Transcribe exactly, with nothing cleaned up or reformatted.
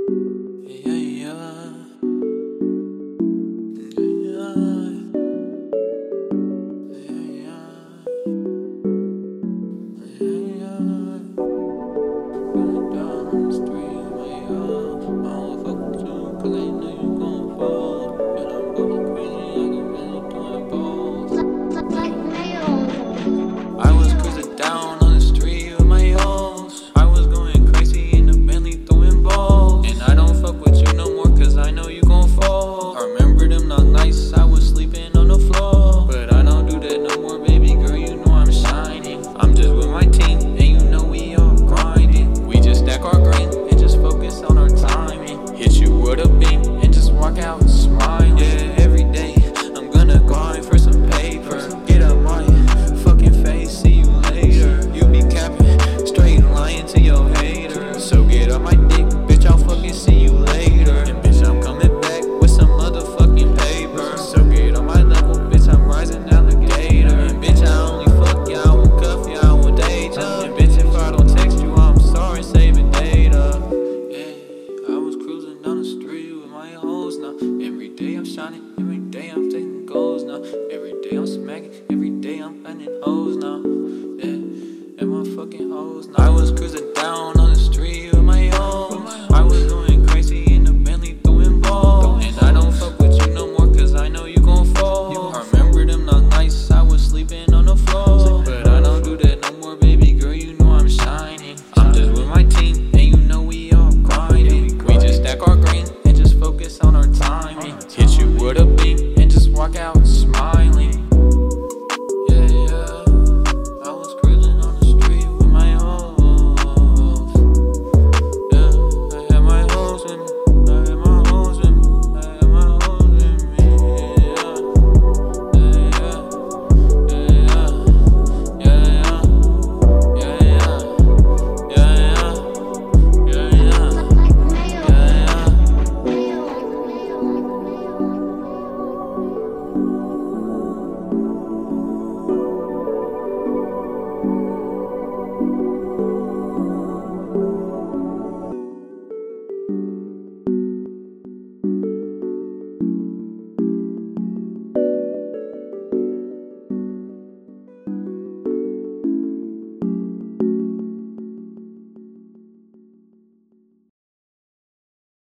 Yeah, yeah. Yeah, yeah. Yeah, yeah. Going down on the street, my yeah. I don't fuck with you, cause I know you gon' fall. And I'm going crazy, I can really doing balls. I was cruising down on the street with my hoes. I was going crazy in the Bentley throwing balls. And I don't fuck with you no more cause I know you gon' fall. I remember them not nice, I was sleeping on the floor. But I don't do that no more, baby girl, you know I'm shining. I'm just with my team, and you know we all grinding. We just stack our green and just focus on our timing. Hit you with a beam and just walk out smiling. Yeah, every day I'm gonna grind for some paper. Get out my fucking face, see you later. You be capping, straight lying to your haters. So get on my dick, bitch, I'll fucking see you later.